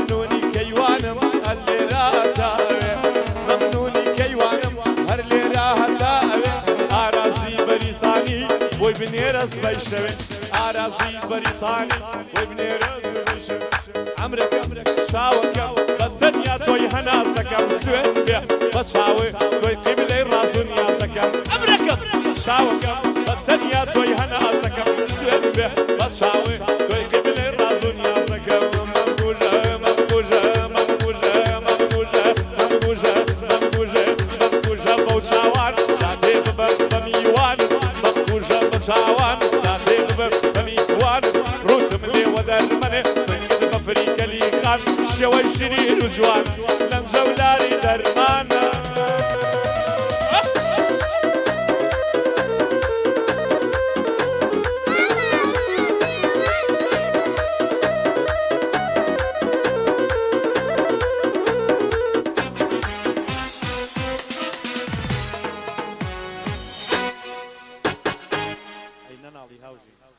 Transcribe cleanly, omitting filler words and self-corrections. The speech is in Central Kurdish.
ممنونی کەیوانم هەر لێرە هەتاوێ ممنونی کەیوانم هەر لێرە هەتاوێ ئارازی بەریتانی بۆی بنێرە سبەی شەوێ ئارازی بەریتانی بۆی بنێرە سبەی شەوێ عەمرەکەم چاوەکەم بە تەنیا تۆی هەناسەکەم سوێت بێ بە چاوێ تۆی قیبلەی ڕاز و نیازەکەم عەمرەکەم چاوەکەم بە تەنیا تۆی هەناسەکەم سوێت بێ بە چاوێ تۆی قیبلەی ڕاز و نیازەکەم مەمکوژە مەمکوژە مەمکوژە مەمکوژە مەمکوژە مەمکوژە مەمکوژە بەو چاوان زادێ ببە بە میوان مەمکوژە بە چاوان زادێ ببە بە میوان ڕوتم لێوە دەرمەنێ سنگت بە فریکەلی خان شێوەی شیرین و جوان لەم جەولاری دەرمانە نەناڵی هاوژی